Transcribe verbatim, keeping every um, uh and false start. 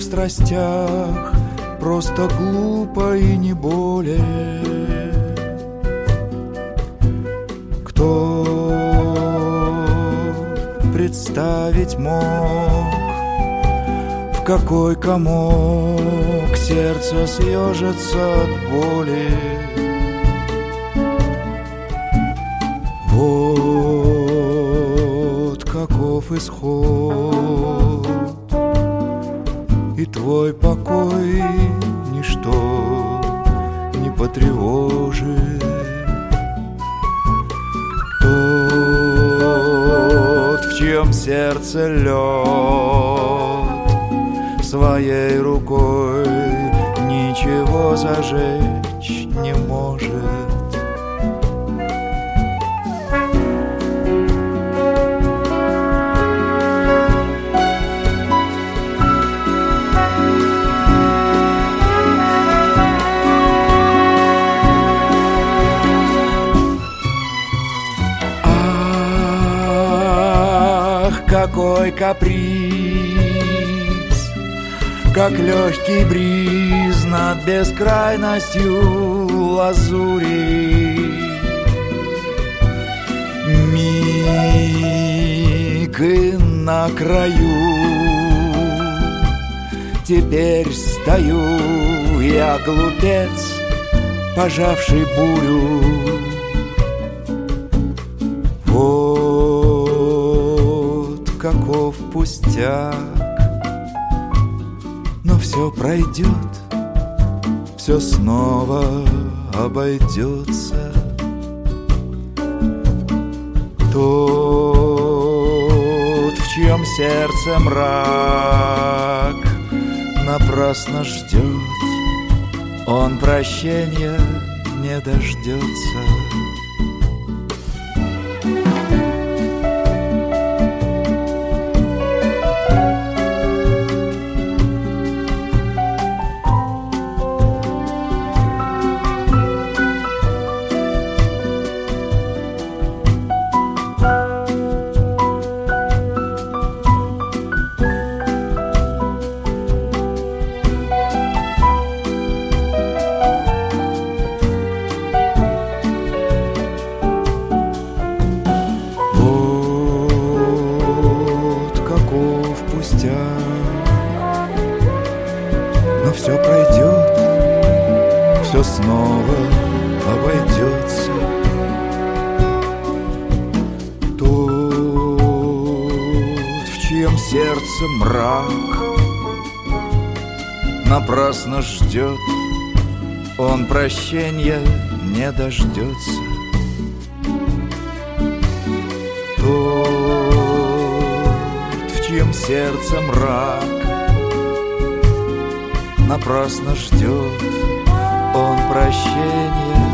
страстях, просто глупо и не более. Кто представить мог, в какой комок сердце съежится от боли? Вот каков исход, и твой покой ничто не потревожит. Тот, в чьем сердце лед, своей рукой ничего зажечь не может. Какой каприз, как легкий бриз над бескрайностью лазури. Миг и на краю, теперь стою я, глупец, пожавший бурю. Каков пустяк, но все пройдет, все снова обойдется. Тот, в чьем сердце мрак, напрасно ждет, он прощения не дождется. Но все пройдет, все снова обойдется. Тот, в чьем сердце мрак, напрасно ждет, он прощения не дождется. Тот, в чьем сердце мрак, напрасно ждет, он прощения